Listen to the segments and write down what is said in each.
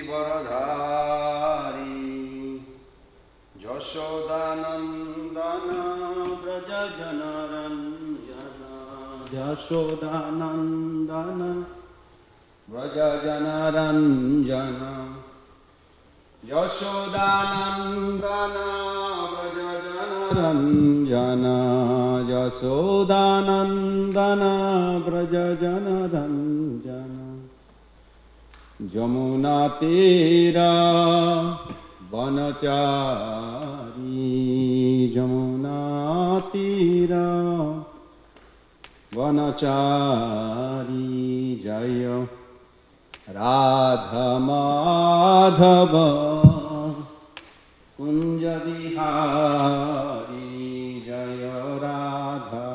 গিরিবরধারী যশোদানন্দন ব্রজ জনরঞ্জন যশোদানন্দন ব্রজ জনরঞ্জন যশোদানন্দন ব্রজ জনরঞ্জন যশোদানন্দন ব্রজ জনরঞ্জন যমুনা তীরা বনচারী যমুনা তীরা বনচারী জয় রাধা মাধব কুঞ্জ বিহারী জয় রাধা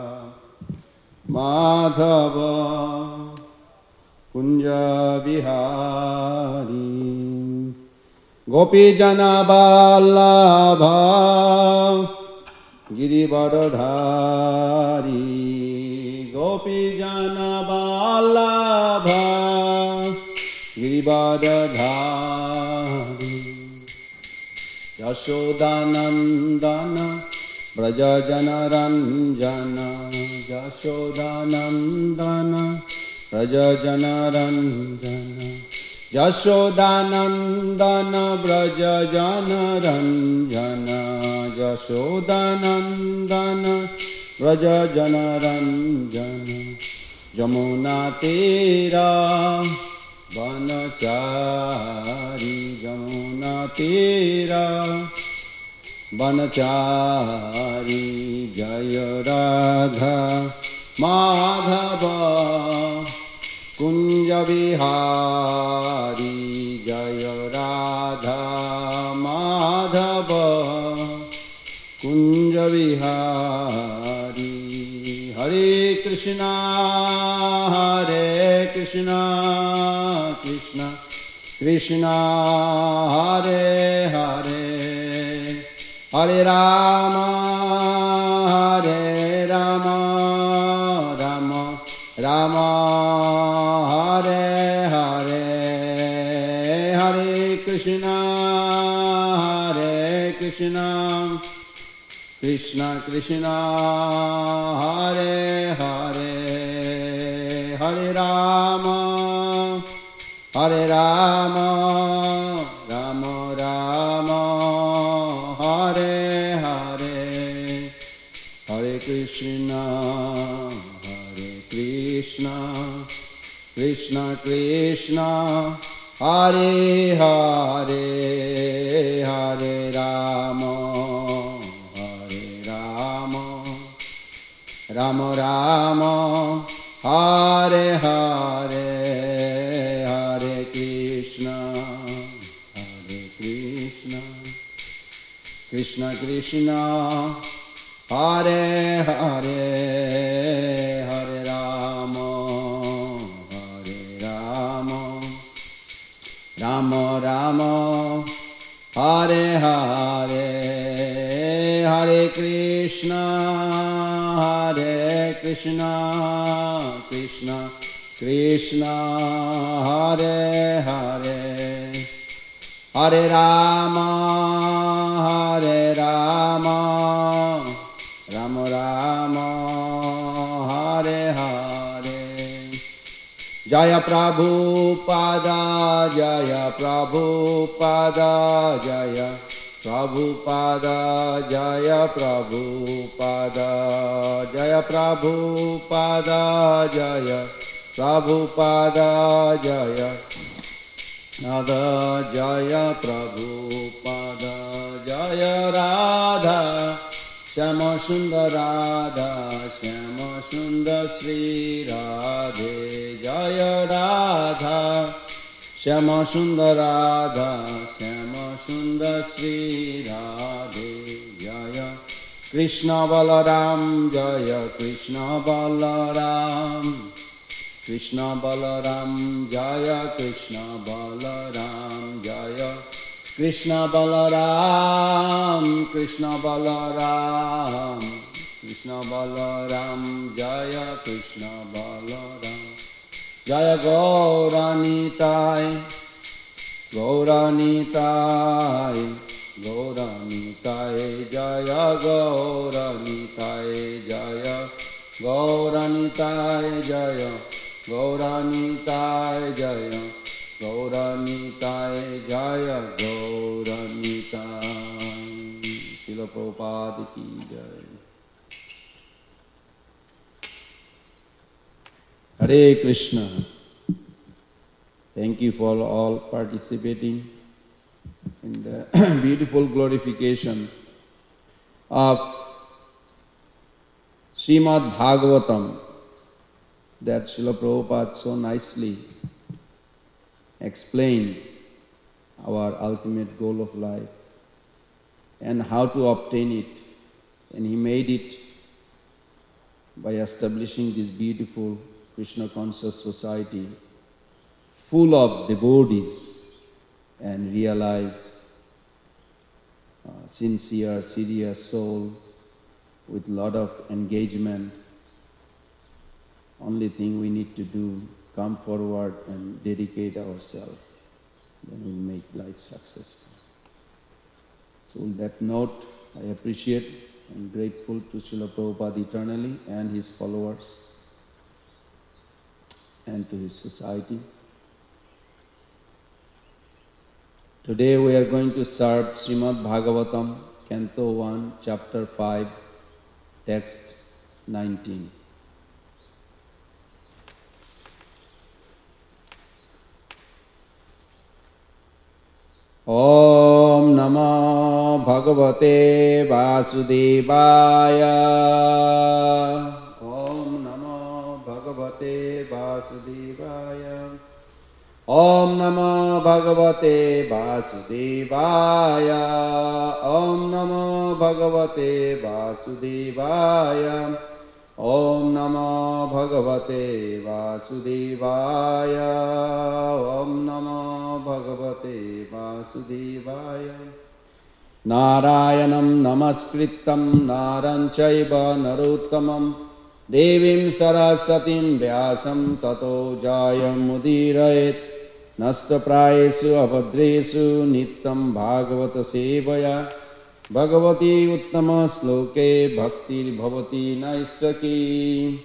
মাধব কুঞ্জ বিহারী গোপীজন বল্লভ গিরিবরধারী গোপীজন বল্লভ গিরিবরধারী যশোদানন্দন ব্রজ জনরঞ্জন যশোদানন্দন ব্রজ জনরঞ্জন যশোদানন্দন ব্রজ জনরঞ্জন যশোদানন্দন ব্রজ জনরঞ্জন যমুনা তীরা বনচারী যমুনা তীরা বনচারী জয় রাধা মাধব কুঞ্জ বিহারী জয় রাধা মাধব কুঞ্জ বিহারী হরে কৃষ্ণ কৃষ্ণ কৃষ্ণ হরে হরে হরে রাম রাম রাম হরে হরে হরে কৃষ্ণ কৃষ্ণ কৃষ্ণ হরে হরে হরে রাম রাম রাম হরে হরে হরে কৃষ্ণ কৃষ্ণ কৃষ্ণ হরে হরে হরে রাম রাম রাম হরে হরে হরে কৃষ্ণ কৃষ্ণ কৃষ্ণ হরে হরে হরে রাম রাম রাম হরে হরে হরে কৃষ্ণ কৃষ্ণ কৃষ্ণ হরে হরে হরে রাম রাম রাম হরে হরে জয় প্রভুপাদা জয় প্রভুপাদা জয় প্রভুপাদা জয় প্রভুপাদা জয় প্রভুপাদা জয় প্রভুপাদা জয় নাদা জয় প্রভুপাদা জয় রাধা শ্যাম সুন্দর রাধা শ্যাম সুন্দর শ্রী রাধে জয় রাধা শ্যাম সুন্দর রাধা শ্যাম সুন্দর শ্রী রাধে জয় কৃষ্ণ বলরাম জয় কৃষ্ণ বলরাম কৃষ্ণ বলরাম জয় কৃষ্ণ বলরাম জয় কৃষ্ণ বলরাম কৃষ্ণ বলরাম কৃষ্ণ বলরাম জয় কৃষ্ণ বলরাম জয় গৌরানিতায় Gauranitai, Gauranitai Jaya, Gauranitai Jaya, Gauranitai Jaya, Gauranitai Jaya, Gauranitai Jaya, Gauranitai. Srila Prabhupada ki jai. Hare Krishna. Thank you for all participating in the beautiful glorification of Srimad Bhagavatam that Srila Prabhupada so nicely explained our ultimate goal of life and how to obtain it. And he made it by establishing this beautiful Krishna conscious society full of devotees and realized sincere, serious soul with lot of engagement. Only thing we need to do, come forward and dedicate ourselves. Then we'll make life successful. So on that note, I appreciate and grateful to Srila Prabhupada eternally and his followers and to his society. Today we are going to serve Srimad Bhagavatam, Canto 1, Chapter 5, Text 19. Om Namo Bhagavate Vasudevaya. Om Namo Bhagavate Vasudevaya. Om Namo Bhagavate Vasudevaya. Om Namo Bhagavate Vasudevaya. Om Namo Bhagavate Vasudevaya. Om Namo Bhagavate Vasudevaya. Narayanam namaskritam naran chaiva narottamam devim sarasatim vyasam tato jayam mudirayet. Nastaprayesu abhadresu nityam bhagavata sevaya. Bhagavati uttama sloke bhaktir bhavati naistaki.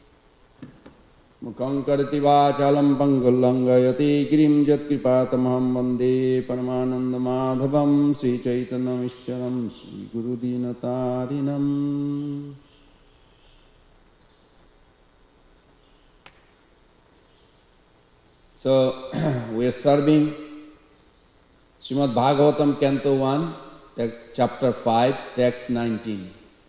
Mukham karati vachalam pangulangayati girim jat kripatamaham vande paramananda madhavam Sri Chaitanya Ishwaram Sri Guru Dinatarinam. So we are serving Srimad Bhagavatam Canto 1, text, Chapter 5, Text 19.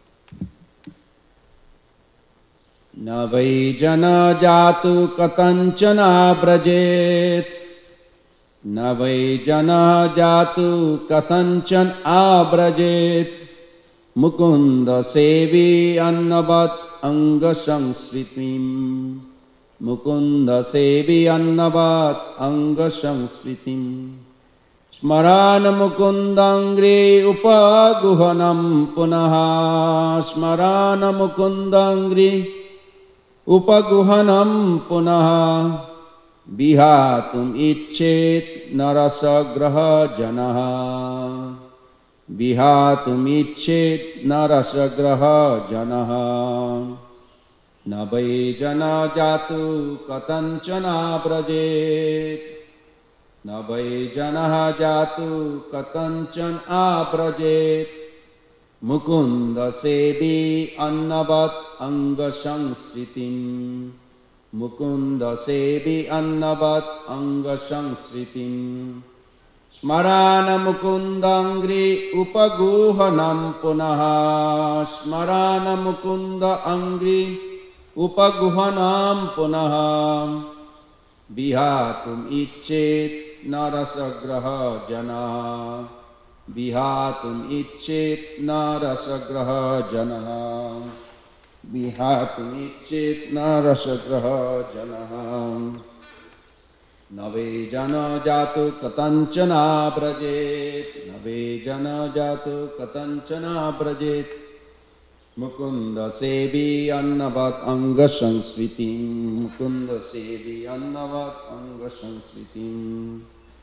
Na vai jana jatu katanchana brajet. Na vai jana jatu katanchan abrajet. Mukunda sevi annavat anga sangsritim. Mukunda sevi annavat anga sangsritim. Smarana mukundangri upaguhanam punaha. Smarana mukundangri upaguhanam punaha. Vihatum icchet narasagraha janaha. Vihatum icchet narasagraha janaha. Navai jana jatu katanchana brajet. Navai jana jatu katanchan abrajet. Mukunda sevi annavat anga sangsritim. Mukunda sevi annavat anga sangsritim. Smarana mukundangri upaguhanam punaha. Smarana mukunda angri upaguhanam punaha. Vihatum icchet narasagraha jana. Vihatum icchet narasagraha jana. Vihatum icchet narasagraha jana. Nave jana jatu katanchana brajet. Nave jana jatu katanchana brajet. Mukunda sevi annavat anga sangsritim. Mukunda sevi annavat anga sangsritim.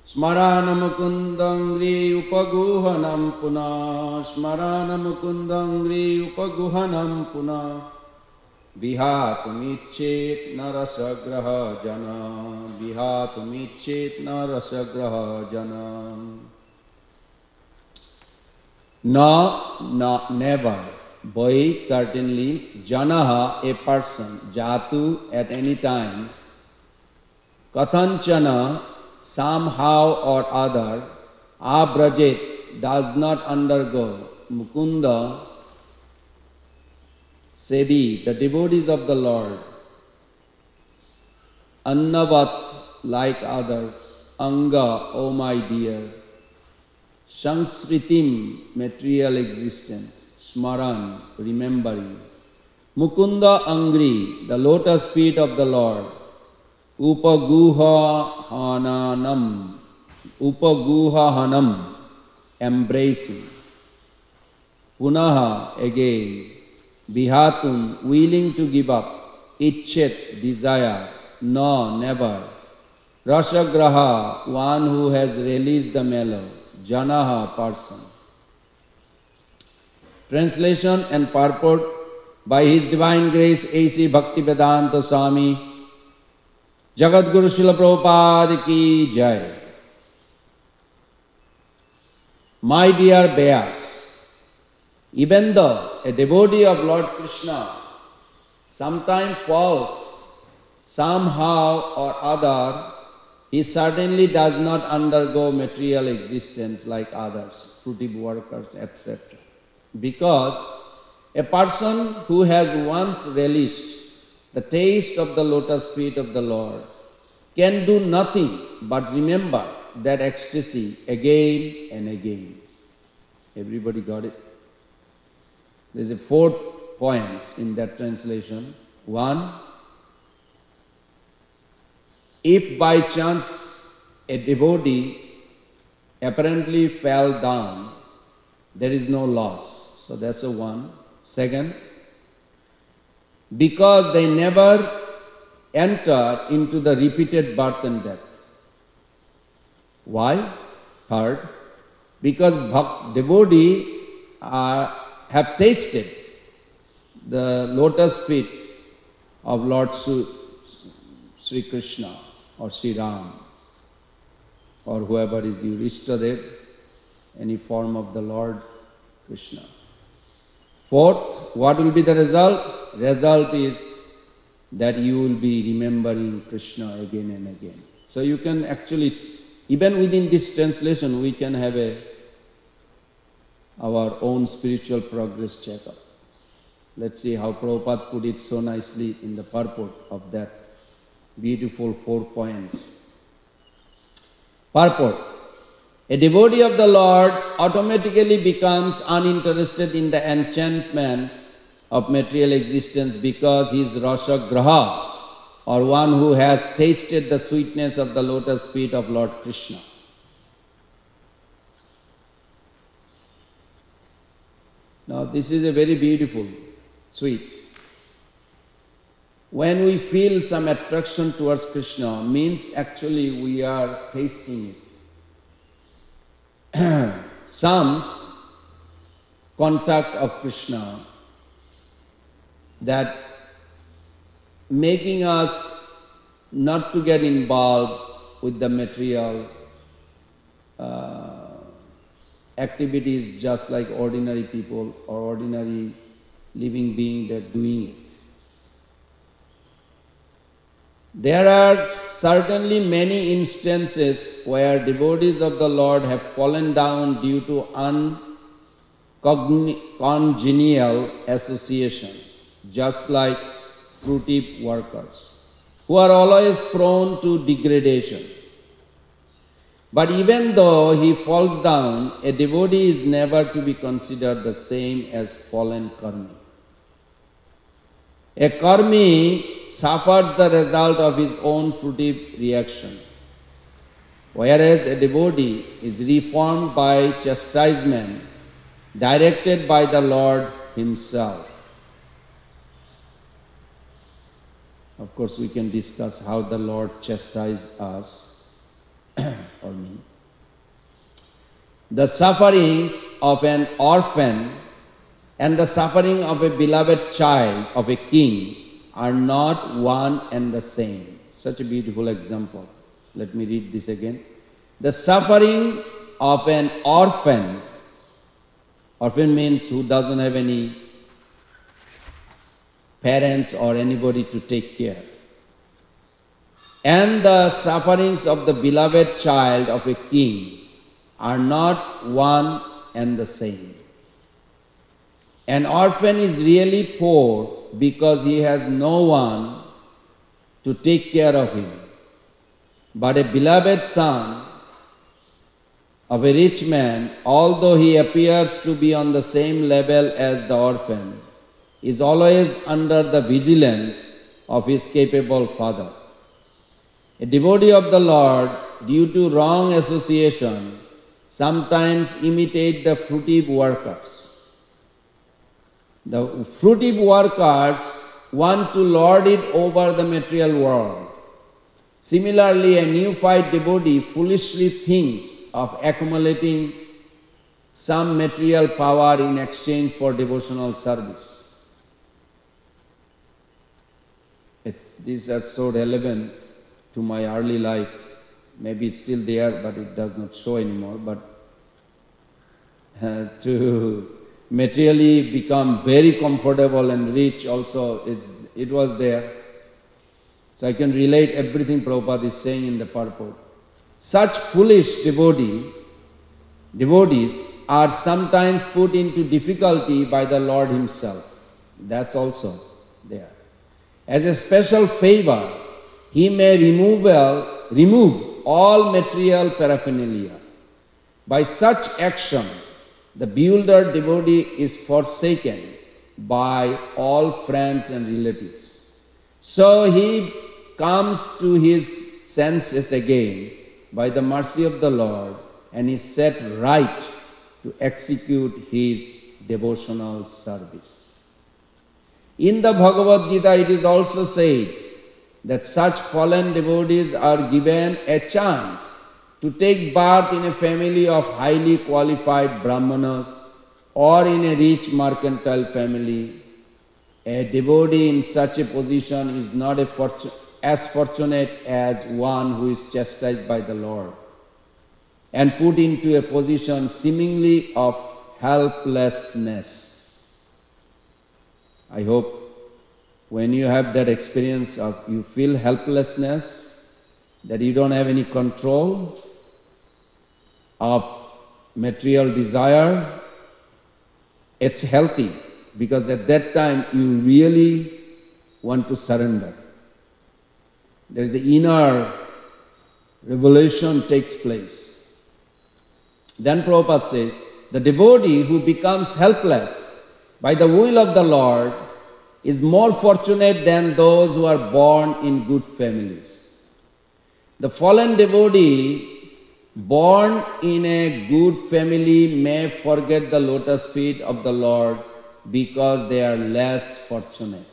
Smaranamukundangri upaguhanam puna, Smaranamukundangri upaguhanam puna, Vihatumichet narasagraha jana, Vihatumichet narasagraha jana. No, never. Boy, certainly. Janaha, a person. Jatu, at any time. Kathanchana, somehow or other. Abrajet, does not undergo. Mukunda, Sebi, the devotees of the Lord. Annavat, like others. Anga, O my dear. Sansritim, material existence. Smaran, remembering. Mukunda Angri, the lotus feet of the Lord. Upaguha hanam, embracing. Punaha, again. Vihatum, willing to give up. Ichet, desire. No, never. Rasagraha, one who has released the mellow. Janaha, person. Translation and purport by His Divine Grace A.C. Bhaktivedanta Swami, Jagadguru Srila Prabhupada ki Jai. My dear Bears, even though a devotee of Lord Krishna sometimes falls somehow or other, he certainly does not undergo material existence like others, fruitive workers, etc. Because a person who has once relished the taste of the lotus feet of the Lord can do nothing but remember that ecstasy again and again. Everybody got it? There's a fourth point in that translation. One, if by chance a devotee apparently fell down, there is no loss. So that's a one. Second, because they never enter into the repeated birth and death. Why? Third, because devotee have tasted the lotus feet of Lord Sri Krishna or Sri Ram or whoever is your Ishtadev, any form of the Lord Krishna. Fourth, what will be the result? Result is that you will be remembering Krishna again and again. So you can actually, even within this translation, we can have our own spiritual progress checkup. Let's see how Prabhupada put it so nicely in the purport of that beautiful 4 points. Purport. A devotee of the Lord automatically becomes uninterested in the enchantment of material existence because he is Rasagraha, or one who has tasted the sweetness of the lotus feet of Lord Krishna. Now this is a very beautiful, sweet. When we feel some attraction towards Krishna, means actually we are tasting it. Some contact of Krishna that making us not to get involved with the material activities just like ordinary people or ordinary living being that are doing it. There are certainly many instances where devotees of the Lord have fallen down due to uncongenial association, just like fruitive workers, who are always prone to degradation. But even though he falls down, a devotee is never to be considered the same as fallen karmi. A karmi suffers the result of his own fruitive reaction, whereas a devotee is reformed by chastisement directed by the Lord himself. Of course, we can discuss how the Lord chastised us. or me. The sufferings of an orphan and the suffering of a beloved child of a king are not one and the same. Such a beautiful example. Let me read this again. The sufferings of an orphan means who doesn't have any parents or anybody to take care, and the sufferings of the beloved child of a king are not one and the same. An orphan is really poor because he has no one to take care of him. But a beloved son of a rich man, although he appears to be on the same level as the orphan, is always under the vigilance of his capable father. A devotee of the Lord, due to wrong association, sometimes imitate the fruitive workers. The fruitive workers want to lord it over the material world. Similarly, a neophyte devotee foolishly thinks of accumulating some material power in exchange for devotional service. These are so relevant to my early life. Maybe it's still there, but it does not show anymore. But to materially become very comfortable and rich also, it was there. So I can relate everything Prabhupada is saying in the purport. Such foolish devotees are sometimes put into difficulty by the Lord Himself. That's also there. As a special favor, He may remove all material paraphernalia. By such action, the bewildered devotee is forsaken by all friends and relatives. So he comes to his senses again by the mercy of the Lord and is set right to execute his devotional service. In the Bhagavad Gita, it is also said that such fallen devotees are given a chance to take birth in a family of highly qualified brahmanas or in a rich mercantile family. A devotee in such a position is not as fortunate as one who is chastised by the Lord and put into a position seemingly of helplessness. I hope when you have that experience of you feel helplessness, that you don't have any control of material desire, it's healthy, because at that time you really want to surrender. There is an inner revelation takes place. Then Prabhupada says, the devotee who becomes helpless by the will of the Lord is more fortunate than those who are born in good families. The fallen devotee born in a good family may forget the lotus feet of the Lord because they are less fortunate.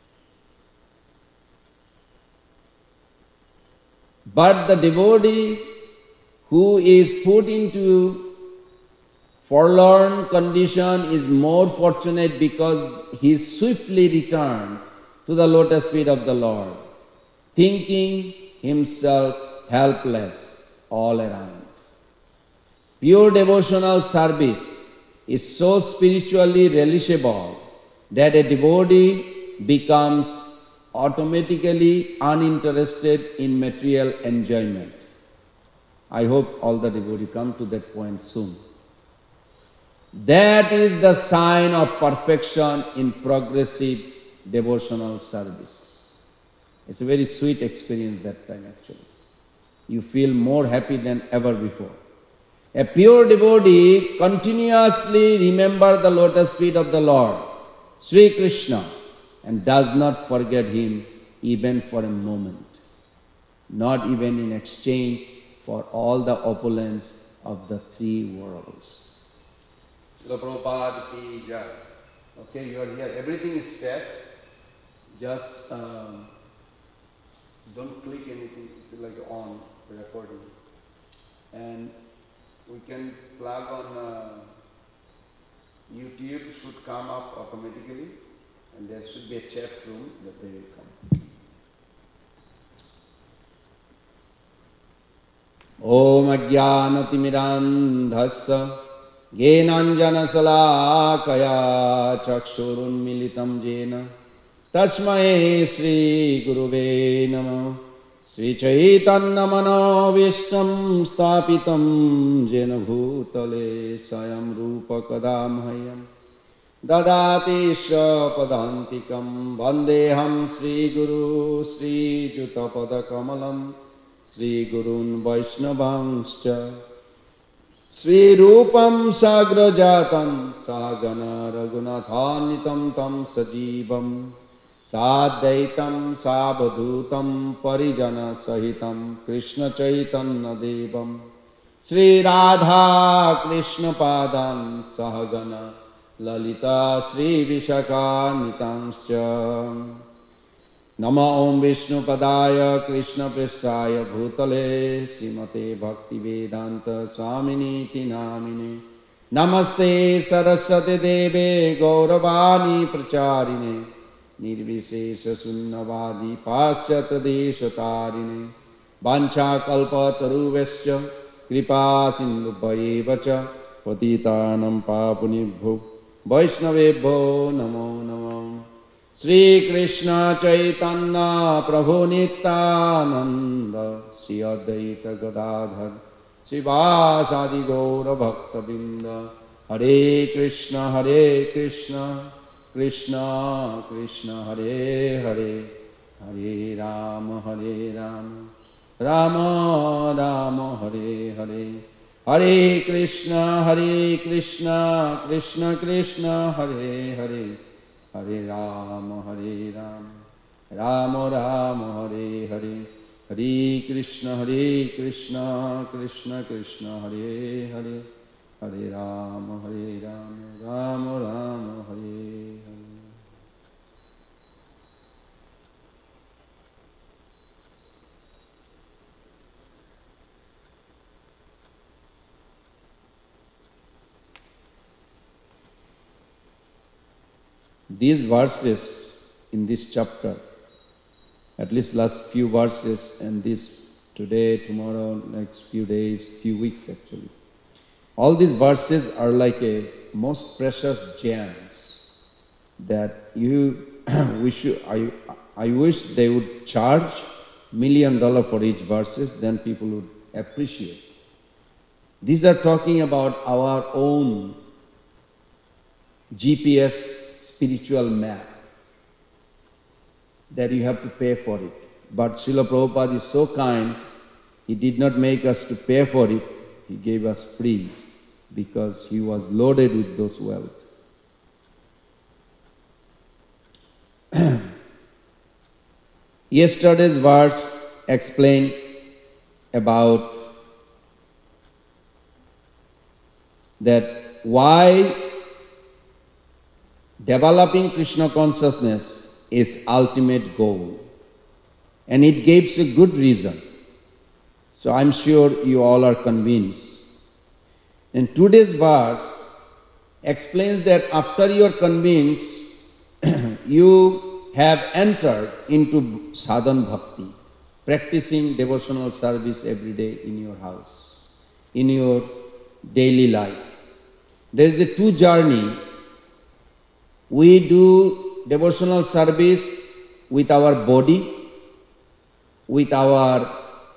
But the devotee who is put into forlorn condition is more fortunate because he swiftly returns to the lotus feet of the Lord, thinking himself helpless all around. Pure devotional service is so spiritually relishable that a devotee becomes automatically uninterested in material enjoyment. I hope all the devotees come to that point soon. That is the sign of perfection in progressive devotional service. It's a very sweet experience that time actually. You feel more happy than ever before. A pure devotee continuously remembers the lotus feet of the Lord, Sri Krishna, and does not forget Him even for a moment, not even in exchange for all the opulence of the three worlds. Srila Prabhupada ki jai. Okay, you are here. Everything is set. Just don't click anything. It's like on recording. and we can plug on YouTube, should come up automatically, and there should be a chat room that they will come. Om Ajnanatimirandhasya Gyenanjana Salakaya Chakshurunmilitam Jena Tasmai Sri Guruve Namah Sri Chaitanya Manavishtam Stapitam Jena Bhutale Sayam Rupa Kadamhayam Dadati Padantikam Vandeham Sri Guru Sri Jutapada Kamalam Sri Gurun Vaishnavanscha Sri Rupam Sagrajatam Sagana Raghunatanitam Tam Sajivam Sadaitam Sabadhutam Parijana Sahitam Krishna Chaitanya Devam Sri Radha Krishna Padam Sahagana Lalita Sri Vishaka Nitanscha Nama Om Vishnu Padaya Krishna Pristaya Bhutale Srimate Bhakti Vedanta Swamini Namine Namaste Saraswati Deve Gauravani Pracharine Nirvishesha Sunnavadi Paschata Deshatarine Vancha Kalpa Taruvescha Kripa Sindhu Bhayevacha Patitanam Papunibhu Vaishnavebho Namo Namo Sri Krishna Chaitanya Prabhu Nityananda Sri Advaita Gadadhar Sri Vasadi Gaura Bhakta Binda Hare Krishna Krishna Krishna Hare Hare Hare Rama Rama Rama Hare Hare Hare Krishna Krishna Krishna Hare Hare Hare Rama Rama Rama Hare Hare Hare Krishna Krishna Krishna Hare Hare Hare Rama Rama Rama Hare Hare. These verses in this chapter, at least last few verses, and this today, tomorrow, next few days, few weeks actually, all these verses are like a most precious gems that I wish they would charge $1 million for each verses, then people would appreciate. These are talking about our own GPS spiritual map that you have to pay for it. But Srila Prabhupada is so kind, he did not make us to pay for it, he gave us free because he was loaded with those wealth. Yesterday's verse explained about that why developing Krishna consciousness is ultimate goal. And it gives a good reason. So I'm sure you all are convinced. And today's verse explains that after you are convinced, you have entered into sadhana bhakti, practicing devotional service every day in your house, in your daily life. There is a two journey. We do devotional service with our body, with our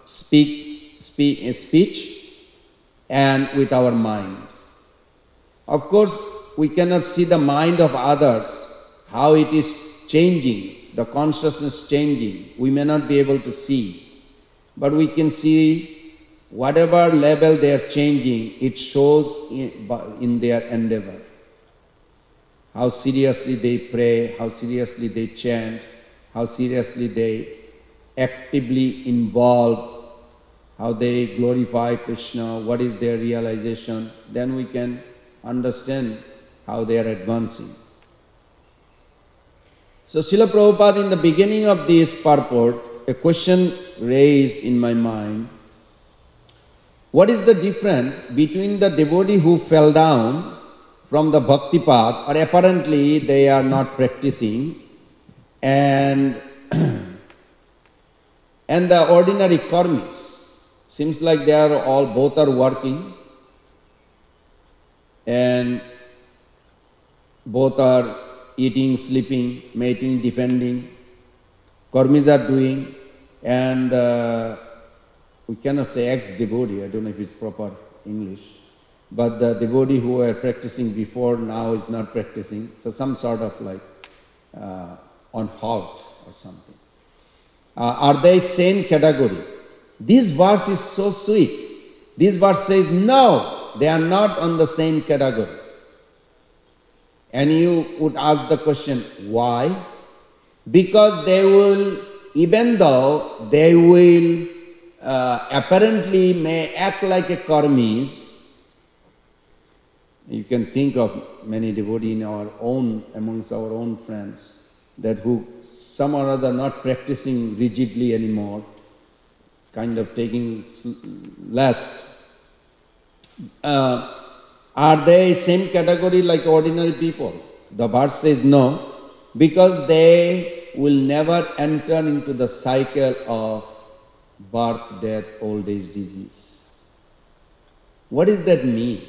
speech, and with our mind. Of course, we cannot see the mind of others, how it is changing, the consciousness changing. We may not be able to see, but we can see whatever level they are changing, it shows in their endeavor. How seriously they pray, how seriously they chant, how seriously they actively involve, how they glorify Krishna, what is their realization, then we can understand how they are advancing. So Srila Prabhupada, in the beginning of this purport, a question raised in my mind What is the difference between the devotee who fell down from the bhakti path, or apparently they are not practicing, and and the ordinary karmis? Seems like they are all, both are working, and both are eating, sleeping, mating, defending. Karmis are doing, and we cannot say ex-devotee, I don't know if it's proper English, but the devotee who were practicing before now is not practicing, so some sort of like on halt or something. Are they same category? This verse is so sweet. This verse says, no, they are not on the same category. And you would ask the question, why? Because they will, even though they will apparently may act like a karmis, you can think of many devotees in our own, amongst our own friends, that who some or other not practicing rigidly anymore, kind of taking less. Are they same category like ordinary people? The verse says no, because they will never enter into the cycle of birth, death, old age, disease. What does that mean?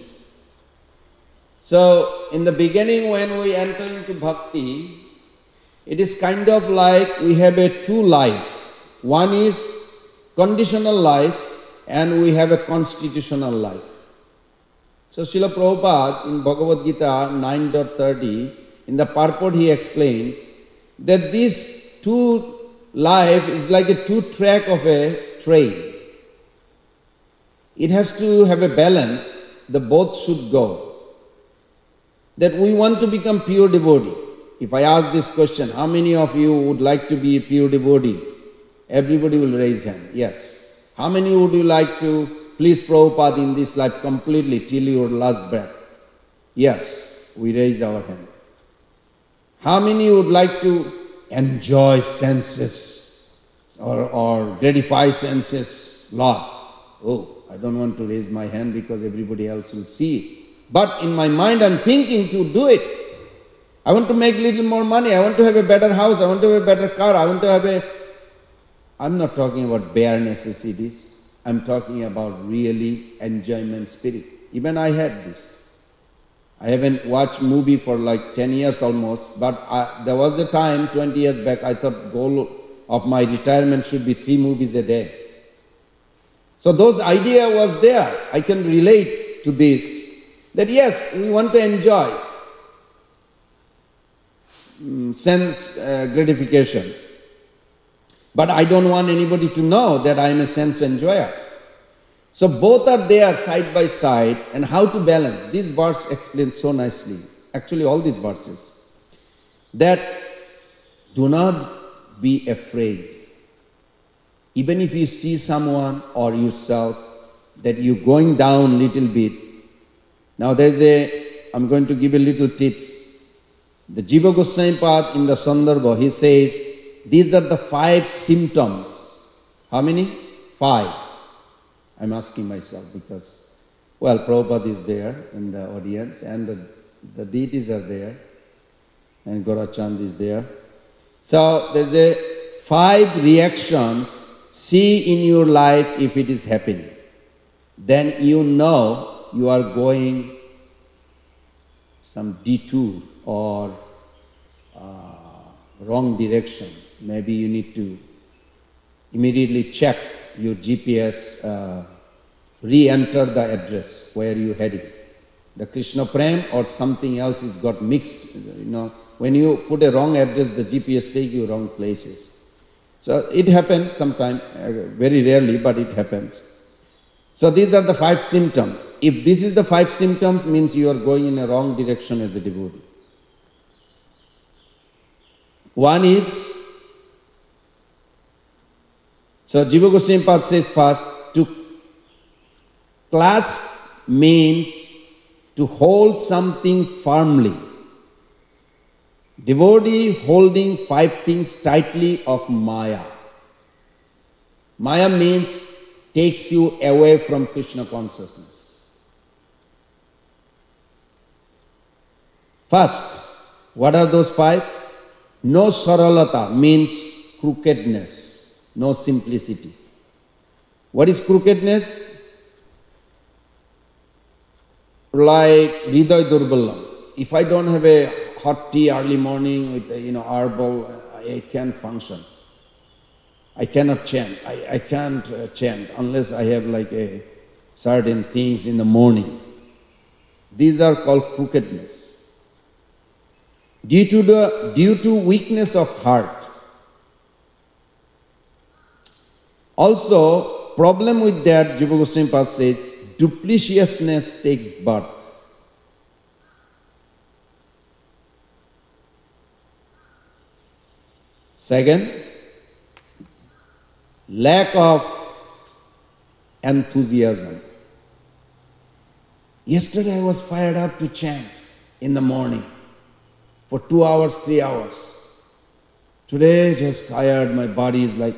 So, in the beginning when we enter into bhakti, it is kind of like we have a two life. One is conditional life and we have a constitutional life. So Srila Prabhupada in Bhagavad Gita 9.30, in the purport he explains that this two life is like a two track of a train. It has to have a balance, the both should go. That we want to become pure devotee. If I ask this question, how many of you would like to be a pure devotee? Everybody will raise hand, yes. How many would you like to please Prabhupada in this life completely till your last breath? Yes, we raise our hand. How many would like to enjoy senses or gratify senses? Lord, oh, I don't want to raise my hand because everybody else will see it. But in my mind I'm thinking to do it. I want to make little more money, I want to have a better house, I want to have a better car, I want to have a... I'm not talking about bare necessities, I'm talking about really enjoyment spirit. Even I had this. I haven't watched movie for like 10 years almost, but there was a time 20 years back I thought goal of my retirement should be 3 movies a day. So those idea was there. I can relate to this. That yes, we want to enjoy sense gratification. But I don't want anybody to know that I am a sense enjoyer. So both are there side by side, and how to balance. This verse explains so nicely, actually all these verses, that do not be afraid. Even if you see someone or yourself that you're going down little bit. Now I'm going to give a little tips. The Jiva Goswami Pad in the Sandarbha, he says, these are the 5 symptoms. How many? 5. I'm asking myself because, well, Prabhupada is there in the audience and the deities are there and Gaurachand is there. So there's a 5 reactions, see in your life if it is happening. Then you know you are going some detour or wrong direction. Maybe you need to immediately check your GPS, re-enter the address where you're heading. The Krishna Prem or something else is got mixed. You know, when you put a wrong address, the GPS take you wrong places. So it happens sometimes, very rarely, but it happens. So these are the 5 symptoms. If this is the 5 symptoms, means you are going in a wrong direction as a devotee. One is, so Jiva Goswami Pad says first, to clasp means to hold something firmly. Devotee holding 5 things tightly of Maya. Maya means takes you away from Krishna consciousness. First, what are those 5? No saralata means crookedness, no simplicity. What is crookedness? Like hriday durbalam. If I don't have a hot tea early morning with herbal, I can't function. I cannot chant. I can't chant unless I have like a certain things in the morning. These are called crookedness. Due to weakness of heart. Also, problem with that, Jiva Goswami Pad says, duplicitousness takes birth. Second, lack of enthusiasm. Yesterday I was fired up to chant in the morning for 2 hours, 3 hours. Today just tired, my body is like,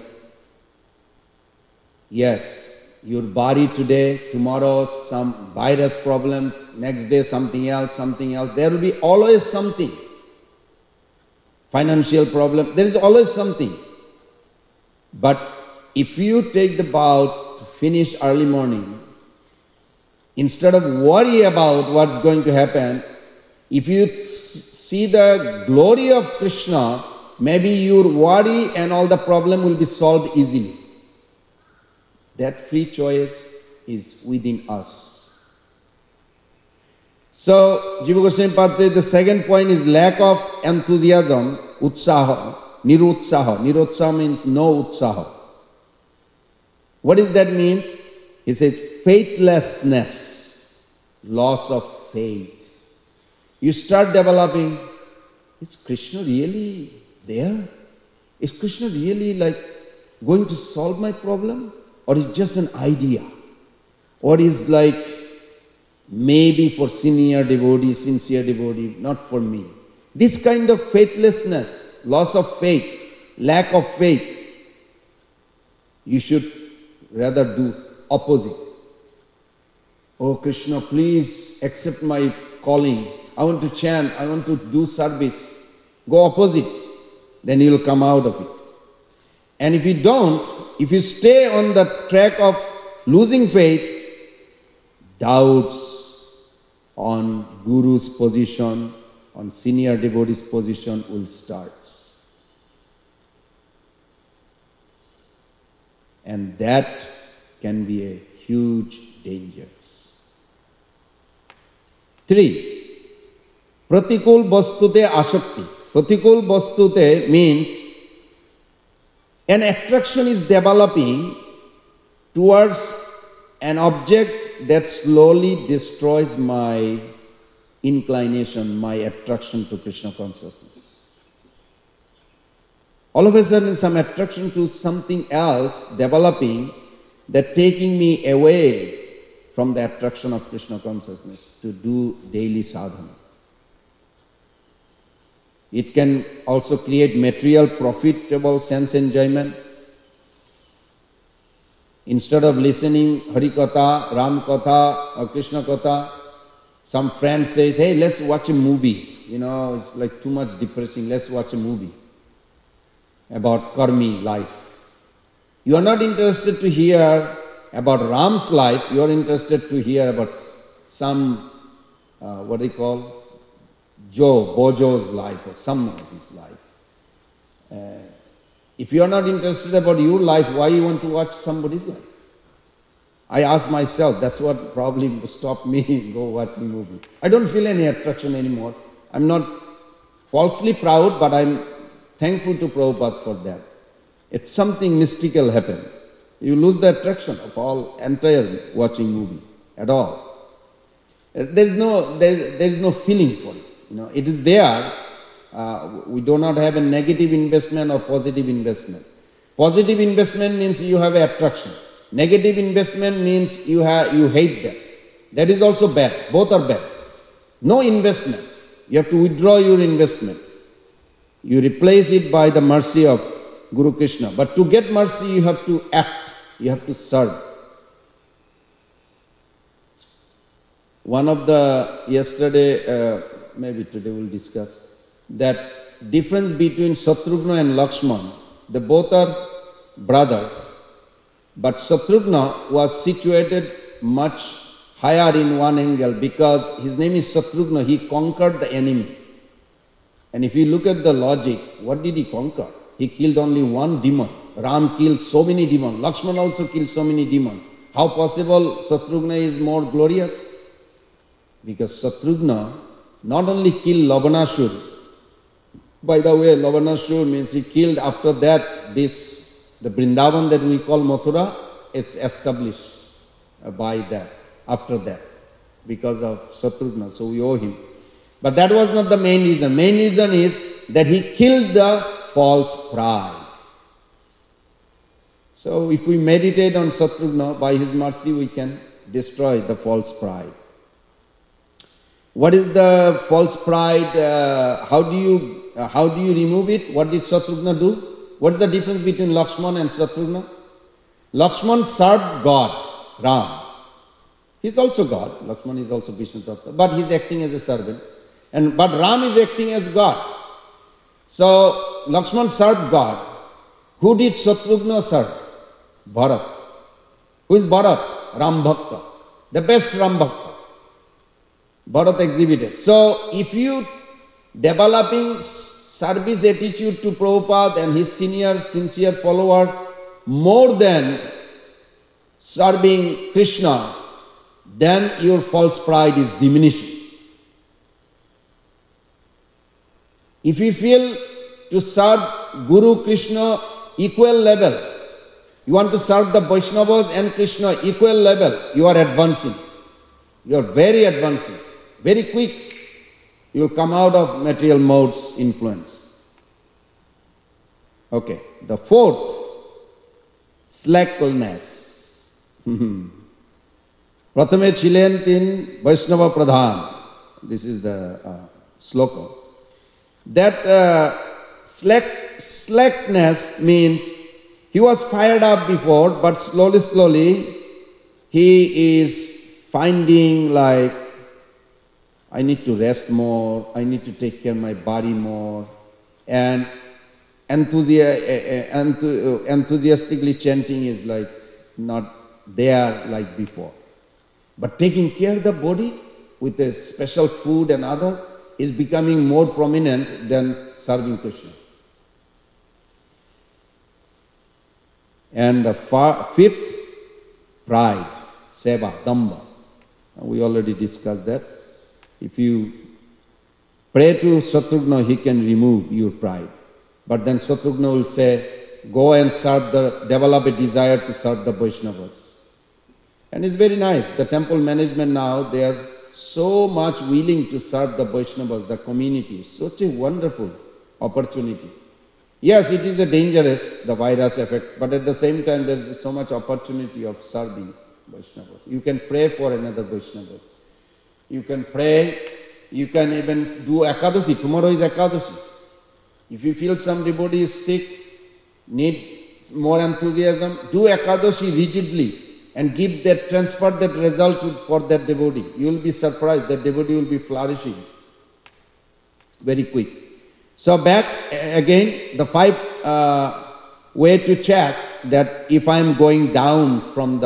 yes, your body today, tomorrow some virus problem, next day something else. There will be always something. Financial problem, there is always something. But if you take the vow to finish early morning, instead of worry about what's going to happen, if you see the glory of Krishna, maybe your worry and all the problem will be solved easily. That free choice is within us. So, Jiva Goswami Pad, the second point is lack of enthusiasm, utsaha, nirutsaha. Nirutsaha means no utsaha. What does that mean? He says faithlessness, loss of faith. You start developing, is Krishna really there? Is Krishna really like going to solve my problem? Or is just an idea? Or is like maybe for senior devotee, sincere devotee, not for me. This kind of faithlessness, loss of faith, lack of faith, you should rather do opposite. Oh Krishna, please accept my calling. I want to chant, I want to do service. Go opposite, then you will come out of it. And if you don't, if you stay on the track of losing faith, doubts on Guru's position, on senior devotee's position will start. And that can be a huge danger. 3. Pratikul Vastute Ashakti. Pratikul Vastute means an attraction is developing towards an object that slowly destroys my inclination, my attraction to Krishna consciousness. All of a sudden some attraction to something else developing that taking me away from the attraction of Krishna consciousness to do daily sadhana. It can also create material profitable sense enjoyment. Instead of listening Hari Katha, Ram Katha or Krishna Katha, some friend says, hey, let's watch a movie. It's like too much depressing, let's watch a movie about karmi life. You are not interested to hear about Ram's life, you are interested to hear about some, Bojo's life or some of his life. If you are not interested about your life, why you want to watch somebody's life? I ask myself, that's what probably stopped me go watching movie. I don't feel any attraction anymore. I'm not falsely proud, but I'm thankful to Prabhupada for that. It's something mystical happened. You lose the attraction of all entire watching movie at all. There's no feeling for it. It is there. We do not have a negative investment or positive investment. Positive investment means you have attraction. Negative investment means you hate them. That is also bad. Both are bad. No investment. You have to withdraw your investment. You replace it by the mercy of Guru Krishna. But to get mercy, you have to act. You have to serve. One of the, yesterday, maybe today we'll discuss, that difference between Shatrugna and Lakshman, they both are brothers, but Shatrugna was situated much higher in one angle because his name is Shatrugna, he conquered the enemy. And if you look at the logic, what did he conquer? He killed only one demon. Ram killed so many demons. Lakshman also killed so many demons. How possible Shatrugna is more glorious? Because Shatrugna not only killed Lavanasur, by the way, Lavanasur means he killed after that the Vrindavan that we call Mathura, it's established by that, after that, because of Shatrugna, so we owe him. But that was not the main reason. Main reason is that he killed the false pride. So if we meditate on Shatrugna, by his mercy we can destroy the false pride. What is the false pride? How do you remove it? What did Shatrugna do? What is the difference between Lakshman and Shatrugna? Lakshman served God, Ram. He's also God. Lakshman is also Vishnu Tattva, but he's acting as a servant. But Ram is acting as God. So Lakshman served God. Who did Shatrugna serve? Bharat. Who is Bharat? Ram Bhakta. The best Ram Bhakta. Bharat exhibited. So if you developing service attitude to Prabhupada and his sincere followers more than serving Krishna, then your false pride is diminishing. If you feel to serve Guru Krishna equal level, you want to serve the Vaishnavas and Krishna equal level, you are advancing. You are very advancing, very quick. You will come out of material mode's influence. Okay, the fourth, slackness. Pratame chilen tin Vaishnava Pradhan. This is the sloka. That slackness means he was fired up before, but slowly he is finding like, I need to rest more, I need to take care of my body more, and enthusiastically chanting is like not there like before. But taking care of the body with a special food and other is becoming more prominent than serving Krishna. And the fifth, pride, seva, damba. We already discussed that. If you pray to Shatrugna, he can remove your pride. But then Shatrugna will say, go and develop a desire to serve the Vaishnavas. And it's very nice. The temple management now, they are so much willing to serve the Vaishnavas, the community. Such a wonderful opportunity. Yes, it is a dangerous, the virus effect, but at the same time there is so much opportunity of serving Vaishnavas. You can pray for another Vaishnavas. You can pray, you can even do Ekadashi. Tomorrow is Ekadashi. If you feel some devotee is sick, need more enthusiasm, do Ekadashi rigidly and transfer that result for that devotee. You will be surprised, that devotee will be flourishing very quick. So back again, the 5 way to check that if I am going down from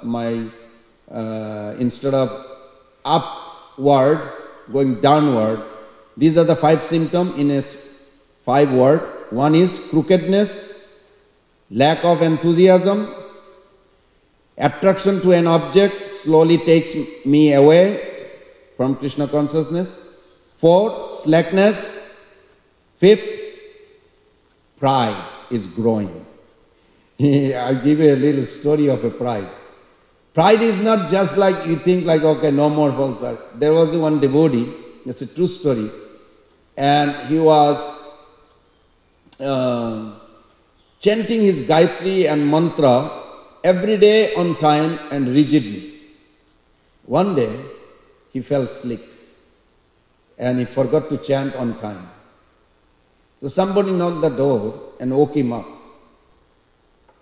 instead of upward, going downward, these are the 5 symptoms in a 5 word. One is crookedness, lack of enthusiasm, attraction to an object slowly takes me away from Krishna consciousness. 4, slackness. 5th, pride is growing. I'll give you a little story of a pride. Pride is not just like you think like, okay, no more false pride. There was one devotee, it's a true story, and he was chanting his Gayatri and mantra every day on time and rigidly. One day, he fell asleep and he forgot to chant on time. So somebody knocked the door and woke him up.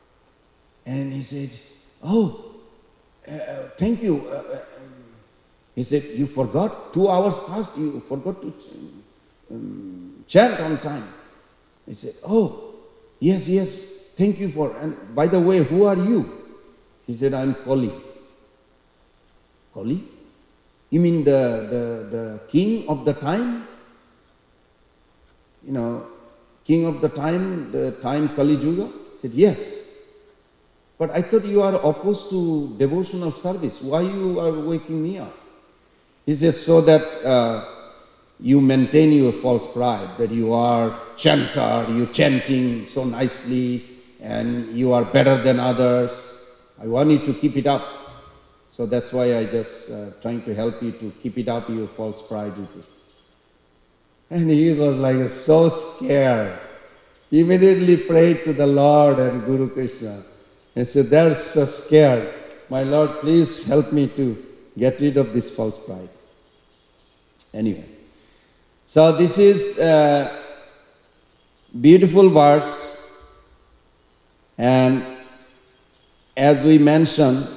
And he said, oh, thank you. He said, you forgot 2 hours past, you forgot to chant on time. He said, oh, yes, thank you for, and by the way, who are you? He said, I'm Kali. Kali? You mean the king of the time? You know, king of the time Kali Yuga? He said, yes. But I thought you are opposed to devotional service. Why you are waking me up? He says, so that you maintain your false pride, that you are chanter, you chanting so nicely, and you are better than others. I want you to keep it up. So that's why I just trying to help you to keep it up, your false pride. And he was like so scared. He immediately prayed to the Lord and Guru Krishna. He said, they're so scared. My Lord, please help me to get rid of this false pride. Anyway, so this is a beautiful verse, and as we mentioned,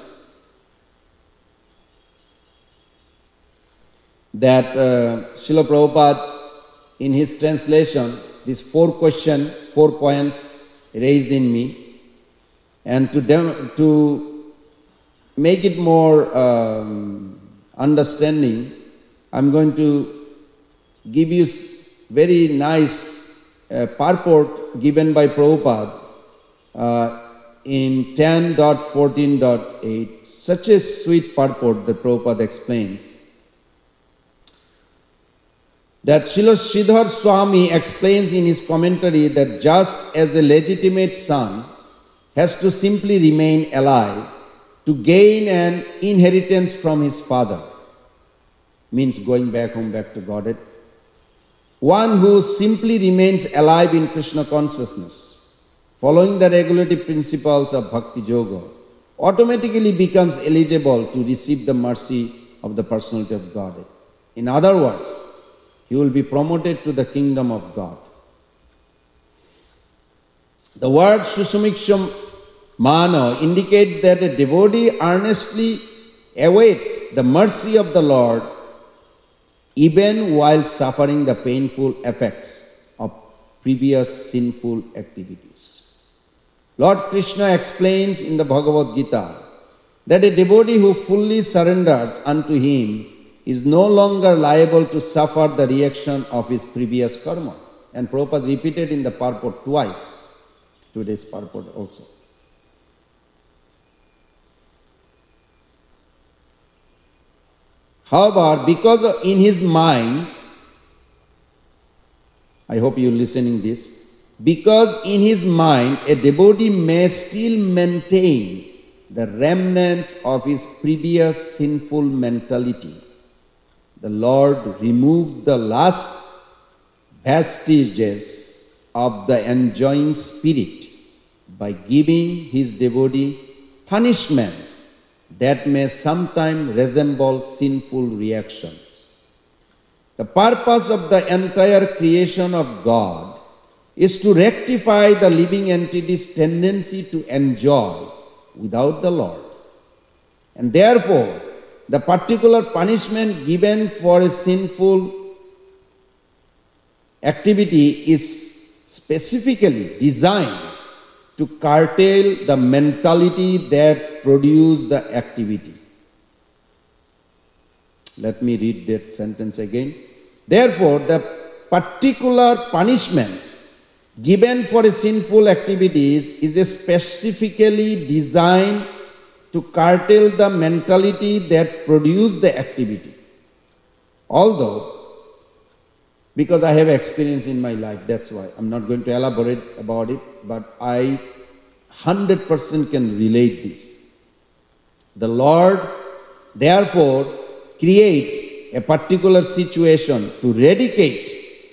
that Srila Prabhupada in his translation, these 4 points raised in me, and to make it more understanding, I'm going to give you very nice purport given by Prabhupada in 10.14.8. Such a sweet purport that Prabhupada explains. That Srila Sridhar Swami explains in his commentary that just as a legitimate son has to simply remain alive to gain an inheritance from his father, means going back home, back to Godhead, one who simply remains alive in Krishna consciousness, following the regulative principles of Bhakti Yoga, automatically becomes eligible to receive the mercy of the personality of Godhead. In other words, he will be promoted to the kingdom of God. The word Susamiksham Mano indicates that a devotee earnestly awaits the mercy of the Lord even while suffering the painful effects of previous sinful activities. Lord Krishna explains in the Bhagavad Gita that a devotee who fully surrenders unto him is no longer liable to suffer the reaction of his previous karma. And Prabhupada repeated in the purport twice, today's purport also. However, because in his mind, I hope you're listening this, because in his mind a devotee may still maintain the remnants of his previous sinful mentality, the Lord removes the last vestiges of the enjoying spirit by giving his devotee punishments that may sometimes resemble sinful reactions. The purpose of the entire creation of God is to rectify the living entity's tendency to enjoy without the Lord. And therefore, the particular punishment given for a sinful activity is specifically designed to curtail the mentality that produced the activity. Let me read that sentence again. Therefore, the particular punishment given for a sinful activity is specifically designed to curtail the mentality that produced the activity. Although, because I have experience in my life, that's why I'm not going to elaborate about it, but I 100% can relate this. The Lord, therefore, creates a particular situation to eradicate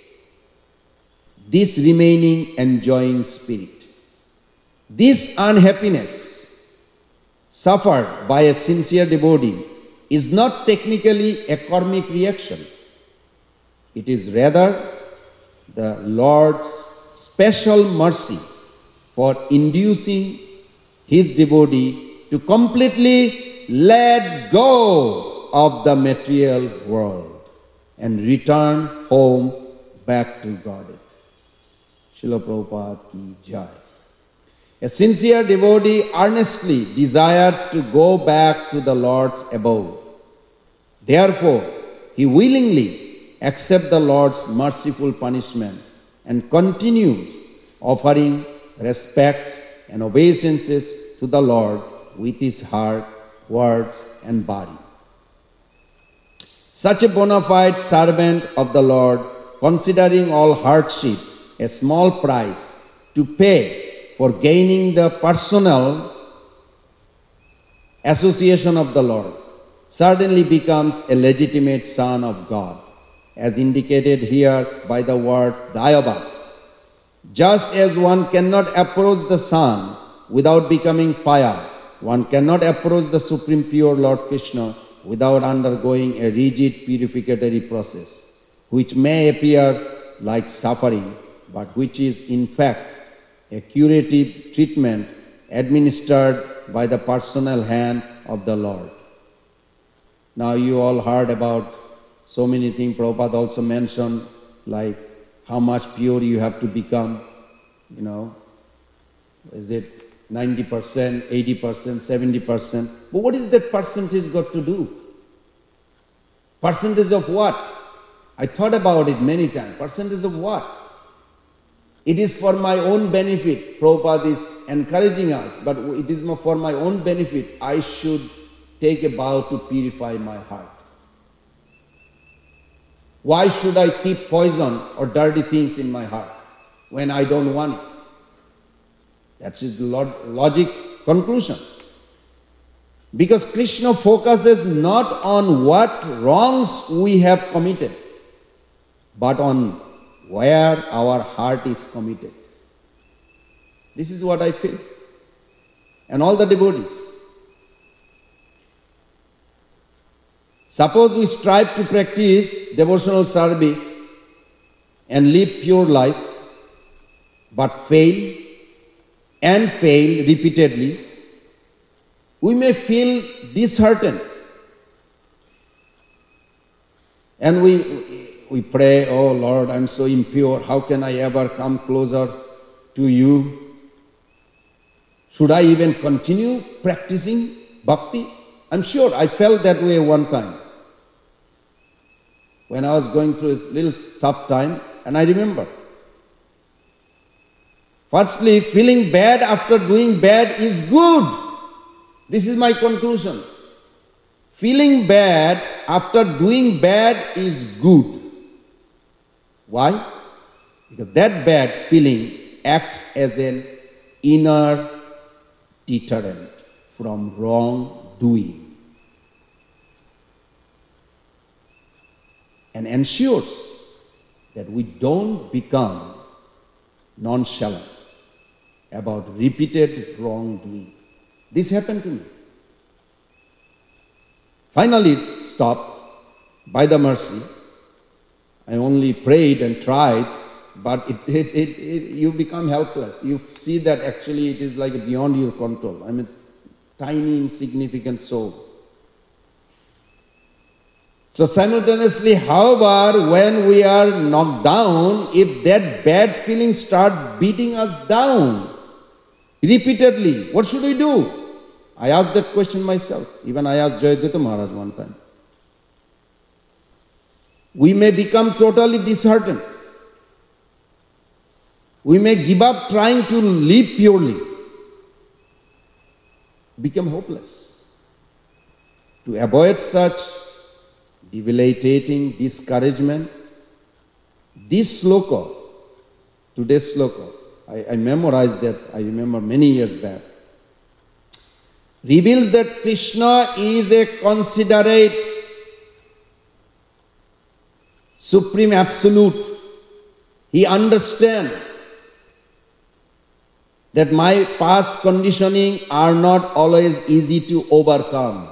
this remaining enjoying spirit. This unhappiness suffered by a sincere devotee is not technically a karmic reaction. It is rather the Lord's special mercy for inducing his devotee to completely let go of the material world and return home back to God. Srila Prabhupada ki jai. A sincere devotee earnestly desires to go back to the Lord's abode. Therefore, he willingly accepts the Lord's merciful punishment and continues offering respects and obeisances to the Lord with his heart, words, and body. Such a bona fide servant of the Lord, considering all hardship a small price to pay for gaining the personal association of the Lord, certainly becomes a legitimate son of God, as indicated here by the word Dayava. Just as one cannot approach the sun without becoming fire, one cannot approach the Supreme Pure Lord Krishna without undergoing a rigid purificatory process, which may appear like suffering, but which is in fact a curative treatment administered by the personal hand of the Lord. Now you all heard about so many things. Prabhupada also mentioned, like how much pure you have to become, is it 90%, 80%, 70%? But what is that percentage got to do? Percentage of what? I thought about it many times. Percentage of what? It is for my own benefit. Prabhupada is encouraging us, but it is for my own benefit. I should take a vow to purify my heart. Why should I keep poison or dirty things in my heart when I don't want it? That's the logic conclusion. Because Krishna focuses not on what wrongs we have committed, but on where our heart is committed. This is what I feel. And all the devotees. Suppose we strive to practice devotional service and live pure life, but fail repeatedly, we may feel disheartened. And we pray, oh Lord, I'm so impure, how can I ever come closer to you? Should I even continue practicing bhakti? I'm sure I felt that way one time when I was going through a little tough time, and I remember. Firstly, feeling bad after doing bad is good. This is my conclusion. Feeling bad after doing bad is good. Why? Because that bad feeling acts as an inner deterrent from wrongdoing and ensures that we don't become nonchalant about repeated wrongdoing. This happened to me. Finally, it stopped by the mercy. I only prayed and tried, but you become helpless. You see that actually it is like beyond your control. I'm a tiny, insignificant soul. So simultaneously, however, when we are knocked down, if that bad feeling starts beating us down repeatedly, what should we do? I asked that question myself. Even I asked Jayadutta Maharaj one time. We may become totally disheartened. We may give up trying to live purely. Become hopeless. To avoid such debilitating discouragement, this sloka, today's sloka, I memorized that, I remember many years back, reveals that Krishna is a considerate, supreme absolute. He understands that my past conditioning are not always easy to overcome.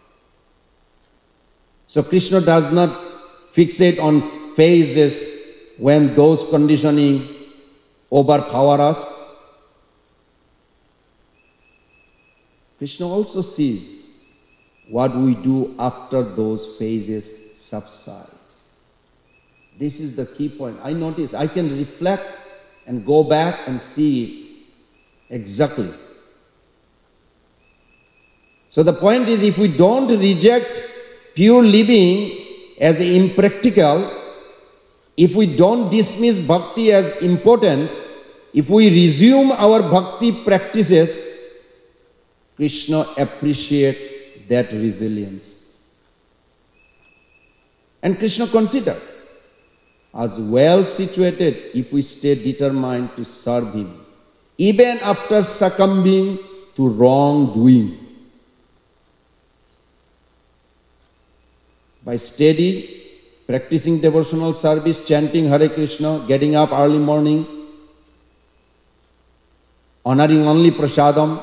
So Krishna does not fixate on phases when those conditioning overpower us. Krishna also sees what we do after those phases subside. This is the key point. I notice I can reflect and go back and see exactly. So the point is, if we don't reject pure living as impractical, if we don't dismiss bhakti as important, if we resume our bhakti practices, Krishna appreciates that resilience. And Krishna considered us well situated if we stay determined to serve him, even after succumbing to wrongdoing. By steady practicing devotional service, chanting Hare Krishna, getting up early morning, honoring only prasadam,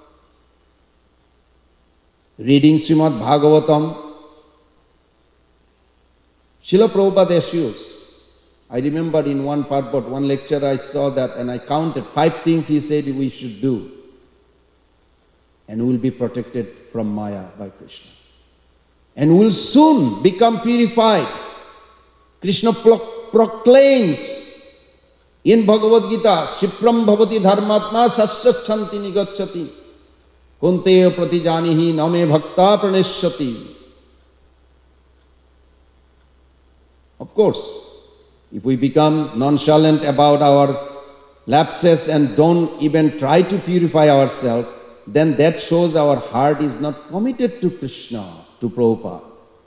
reading Srimad Bhagavatam, Srila Prabhupada assures. I remember in one purport, one lecture I saw that and I counted 5 things he said we should do, and we will be protected from Maya by Krishna. And will soon become purified. Krishna proclaims in Bhagavad Gita, Shipram bhavati dharmatma sasyachanti nigacchati kunteya pratijanihi name bhakta praneshyati. Of course, if we become nonchalant about our lapses and don't even try to purify ourselves, then that shows our heart is not committed to Krishna, to Prabhupada.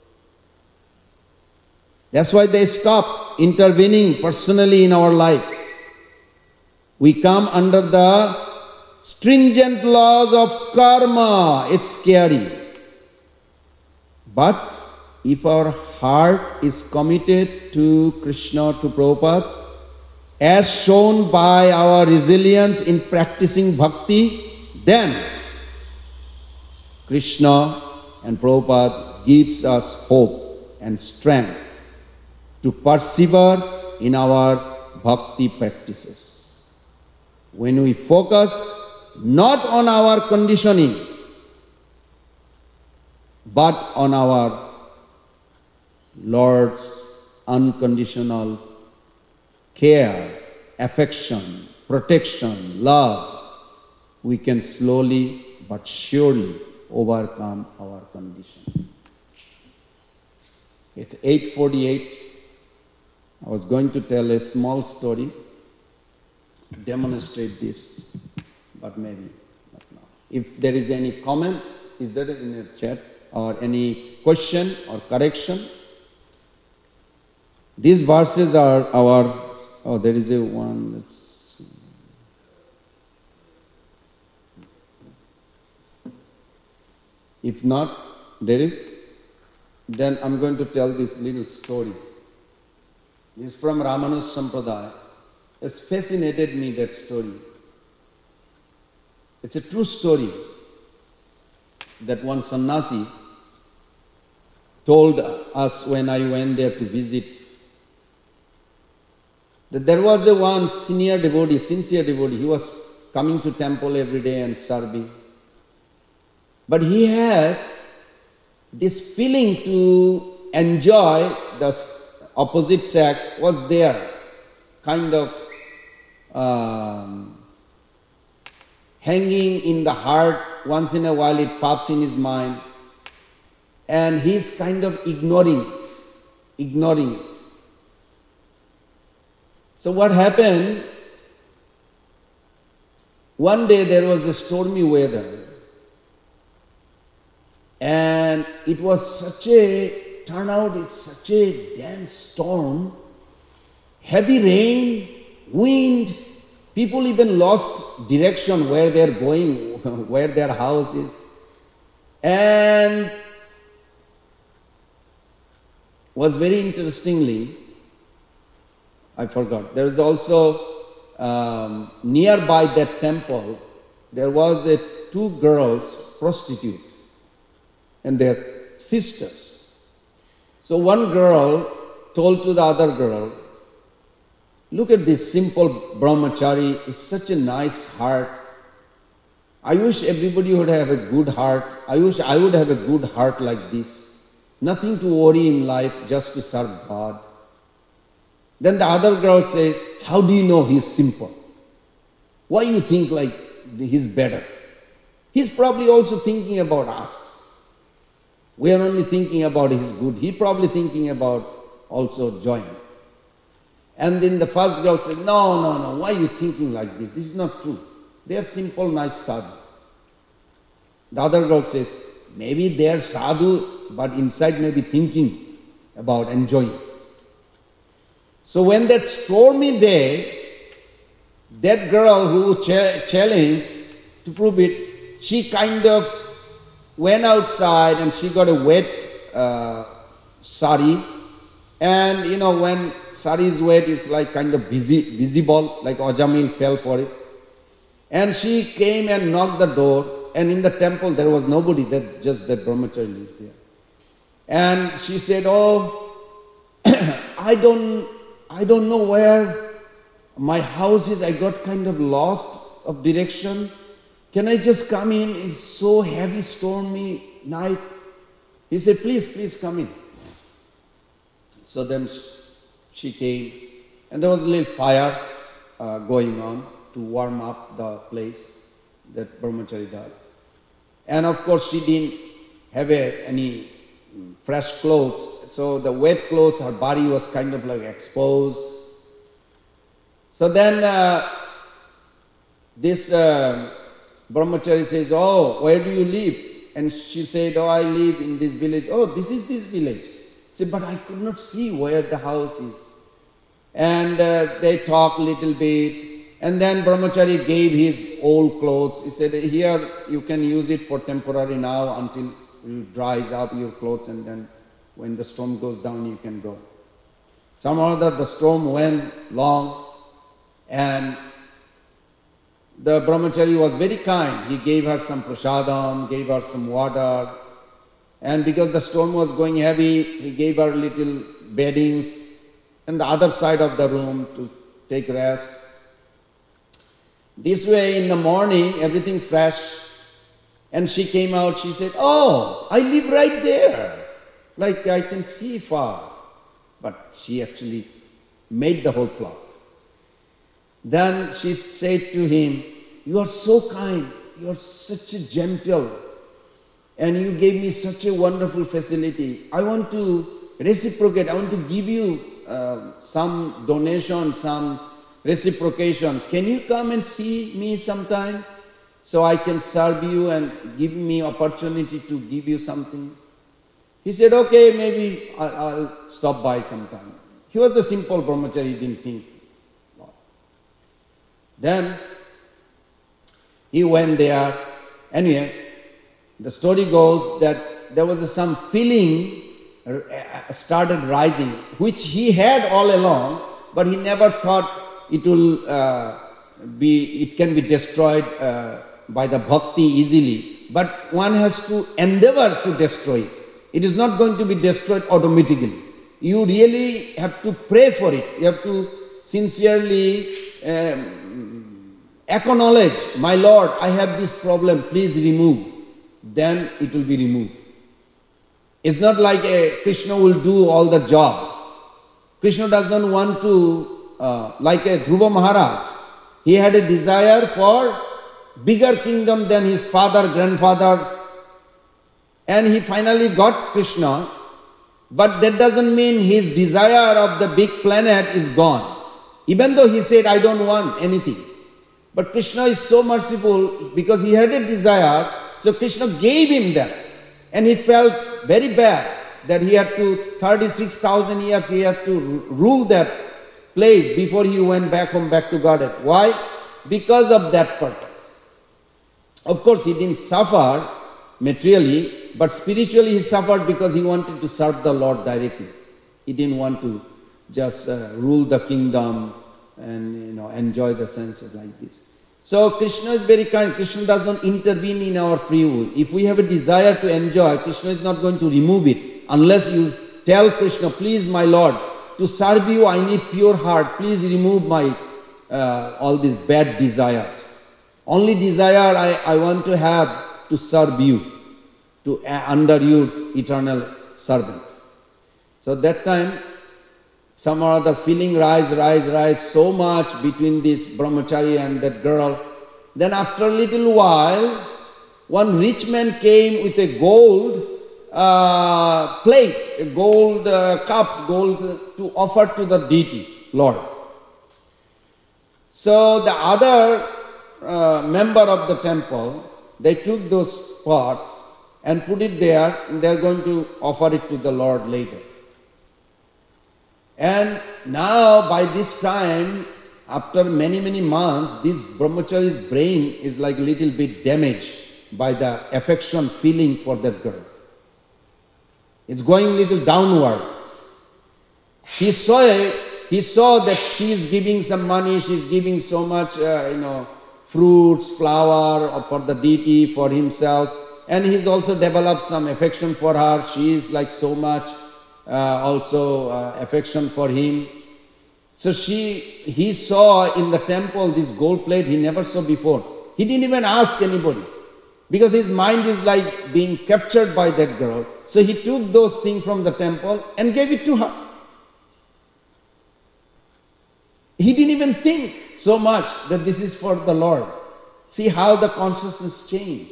That's why they stop intervening personally in our life. We come under the stringent laws of karma. It's scary. But if our heart is committed to Krishna, to Prabhupada, as shown by our resilience in practicing bhakti, then Krishna and Prabhupada gives us hope and strength to persevere in our bhakti practices. When we focus not on our conditioning, but on our Lord's unconditional care, affection, protection, love, we can slowly but surely overcome our condition. It's 8:48. I was going to tell a small story to demonstrate this, but maybe not now. If there is any comment, is there in the chat, or any question or correction? These verses are our, there is a one, let's see. If not, there is, then I'm going to tell this little story. This is from Ramanuja Sampradaya. It's fascinated me, that story. It's a true story that one sannyasi told us when I went there to visit. That there was a one senior devotee, sincere devotee. He was coming to temple every day and serving. But he has this feeling to enjoy the opposite sex was there, kind of hanging in the heart. Once in a while it pops in his mind, and he's kind of ignoring it. So what happened, one day there was a stormy weather, and it was such a turnout, it's such a dense storm, heavy rain, wind, people even lost direction where they're going, where their house is. And was very interestingly, I forgot, there is also nearby that temple, there was two girls, prostitute, and their sisters. So one girl told to the other girl, look at this simple brahmachari, it's such a nice heart. I wish everybody would have a good heart. I wish I would have a good heart like this. Nothing to worry in life, just to serve God. Then the other girl says, how do you know he's simple? Why you think like he's better? He's probably also thinking about us. We are only thinking about his good. He's probably thinking about also join. And then the first girl said, no, why are you thinking like this? This is not true. They are simple, nice sadhu. The other girl says, maybe they are sadhu, but inside maybe thinking about enjoying. So when that stormy day, that girl who challenged to prove it, she kind of went outside and she got a wet sari. And you know, when sari is wet, it's like kind of visible, like Ajamil fell for it. And she came and knocked the door, and in the temple there was nobody, just that brahmachari lived there. And she said, oh, I don't know where my house is. I got kind of lost of direction. Can I just come in? It's so heavy, stormy night. He said, please come in. So then she came, and there was a little fire going on to warm up the place that brahmachari does. And of course she didn't have any fresh clothes, so the wet clothes, her body was kind of like exposed. So then this brahmachari says, oh, where do you live? And she said, oh, I live in this village. Oh, this is this village. She said, but I could not see where the house is. And they talked a little bit. And then brahmachari gave his old clothes. He said, here you can use it for temporary now until it dries up your clothes, and then when the storm goes down you can go. Somehow the storm went long, and the brahmachari was very kind. He gave her some prasadam, gave her some water, and because the storm was going heavy, he gave her little beddings on the other side of the room to take rest. This way in the morning, everything fresh, and she came out, she said, oh, I live right there, like I can see far. But she actually made the whole plot. Then she said to him, you are so kind, you are such a gentle, and you gave me such a wonderful facility. I want to reciprocate, I want to give you some donation, some reciprocation. Can you come and see me sometime so I can serve you and give me opportunity to give you something? He said, okay, maybe I'll stop by sometime. He was the simple brahmachari, he didn't think. Then he went there. Anyway, the story goes that there was some feeling started rising, which he had all along, but he never thought it can be destroyed by the bhakti easily. But one has to endeavor to destroy it. It is not going to be destroyed automatically. You really have to pray for it. You have to sincerely acknowledge, my Lord, I have this problem, please remove. Then it will be removed. It's not like Krishna will do all the job. Krishna does not want to, like a Dhruva Maharaj, he had a desire for bigger kingdom than his father, grandfather, and he finally got Krishna, but that doesn't mean his desire of the big planet is gone. Even though he said, I don't want anything. But Krishna is so merciful because he had a desire, so Krishna gave him that. And he felt very bad that he had to, 36,000 years he had to rule that place before he went back home, back to Godhead. Why? Because of that purpose. Of course, he didn't suffer materially, but spiritually he suffered because he wanted to serve the Lord directly. He didn't want to just rule the kingdom and enjoy the senses like this. So Krishna is very kind. Krishna does not intervene in our free will. If we have a desire to enjoy, Krishna is not going to remove it unless you tell Krishna, please my Lord, to serve you I need pure heart. Please remove my all these bad desires. Only desire I want to have to serve you, to under your eternal servant. So that time, some or other feeling rise so much between this brahmachari and that girl. Then after a little while, one rich man came with a gold plate, gold cups, gold to offer to the deity, Lord. So the other member of the temple, they took those pots and put it there, and they are going to offer it to the Lord later. And now by this time, after many months, this brahmachari's brain is like a little bit damaged by the affection feeling for that girl. It's going a little downward. He saw that she is giving some money, she is giving so much, fruits, flower for the deity, for himself, and he's also developed some affection for her. She is like so much affection for him. So he saw in the temple this gold plate he never saw before. He didn't even ask anybody, because his mind is like being captured by that girl. So he took those things from the temple and gave it to her. He didn't even think so much that this is for the Lord. See how the consciousness changed.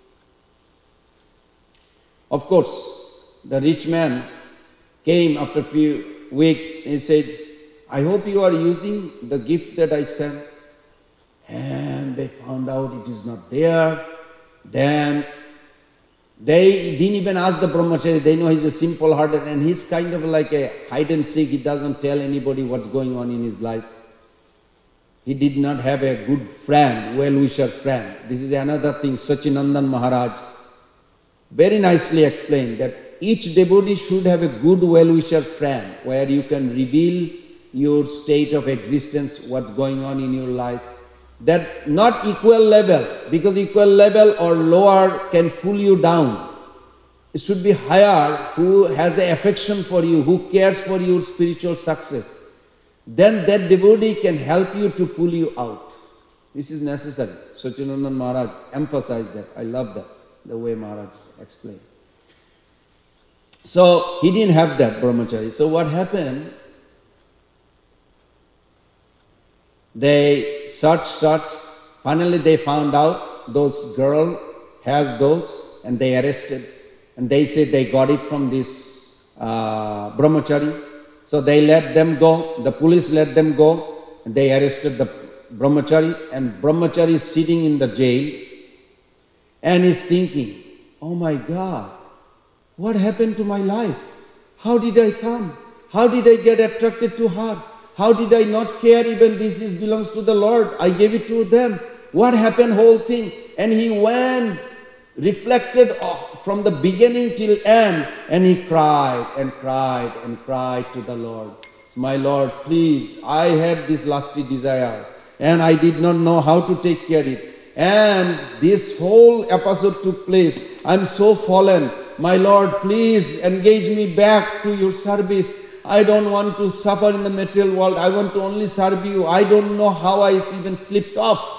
Of course, the rich man came after a few weeks. He said, I hope you are using the gift that I sent. And they found out it is not there. Then they didn't even ask the brahmachari. They know he's a simple-hearted and he's kind of like a hide and seek. He doesn't tell anybody what's going on in his life. He did not have a good friend, well-wisher friend. This is another thing Sachinandan Maharaj very nicely explained, that each devotee should have a good well-wisher friend where you can reveal your state of existence, what's going on in your life. That not equal level, because equal level or lower can pull you down. It should be higher, who has an affection for you, who cares for your spiritual success. Then that devotee can help you to pull you out. This is necessary. Sachinandan Maharaj emphasized that. I love that, the way Maharaj explained. So he didn't have that brahmachari. So what happened? They searched. Finally they found out those girl has those, and they arrested. And they said they got it from this brahmachari. So they let them go. The police let them go. And they arrested the brahmachari. And brahmachari is sitting in the jail. And he's thinking, oh my God, what happened to my life? How did I come? How did I get attracted to her? How did I not care even this belongs to the Lord? I gave it to them. What happened, whole thing? And he went, reflected from the beginning till end, and he cried and cried and cried to the Lord. My Lord, please, I had this lusty desire and I did not know how to take care of it. And this whole episode took place. I'm so fallen. My Lord, please engage me back to your service. I don't want to suffer in the material world. I want to only serve you. I don't know how I even slipped off.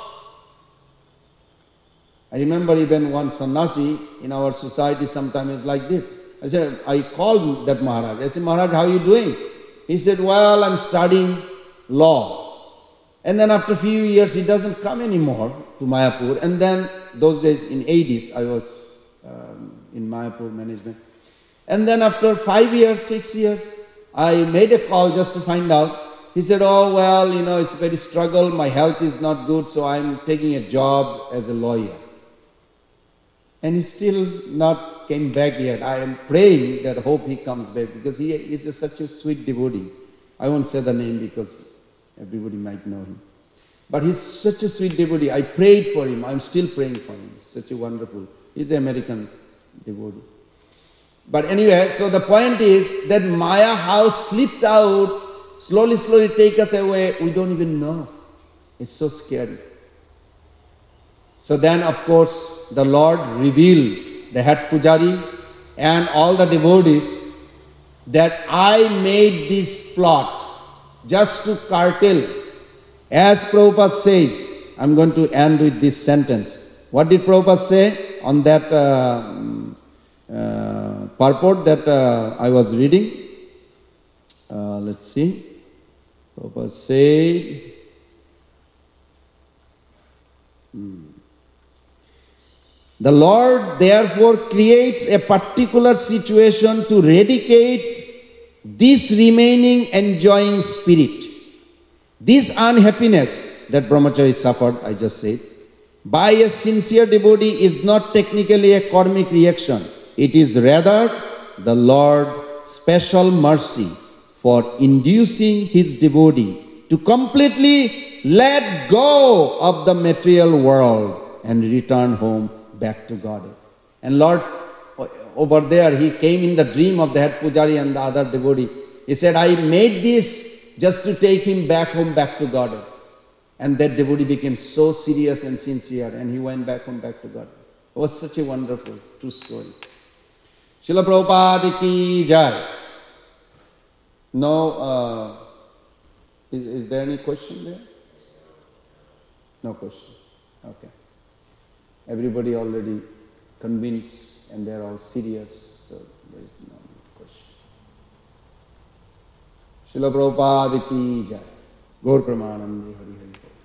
I remember even one sannyasi in our society sometimes is like this. I called that Maharaj. I said, Maharaj, how are you doing? He said, well, I'm studying law. And then after a few years, he doesn't come anymore to Mayapur. And then those days in 80s, I was in Mayapur management. And then after 5 years, 6 years, I made a call just to find out. He said, oh, well, it's very struggle. My health is not good, so I'm taking a job as a lawyer. And he still not came back yet. I am praying that hope he comes back, because he is such a sweet devotee. I won't say the name because everybody might know him. But he's such a sweet devotee. I prayed for him. I'm still praying for him. He's such a wonderful. He's an American devotee. But anyway, so the point is that Maya house slipped out, slowly take us away. We don't even know. It's so scary. So then, of course, the Lord revealed the head pujari and all the devotees that I made this plot just to curtail. As Prabhupada says, I'm going to end with this sentence. What did Prabhupada say on that purport that I was reading? Let's see. Prabhupada said, the Lord therefore creates a particular situation to eradicate this remaining enjoying spirit. This unhappiness that brahmachari suffered, I just said, by a sincere devotee is not technically a karmic reaction. It is rather the Lord's special mercy for inducing his devotee to completely let go of the material world and return home back to God. And Lord, over there, he came in the dream of the head pujari and the other devotee. He said, I made this just to take him back home, back to God. And that devotee became so serious and sincere, and he went back home, back to God. It was such a wonderful, true story. Srila Prabhupada ki jai. No, is there any question there? No question. Okay. Everybody already convinced and they are all serious, so there is no question. Srila Prabhupada ki jai. Gaur Pramanandi Hari Hari.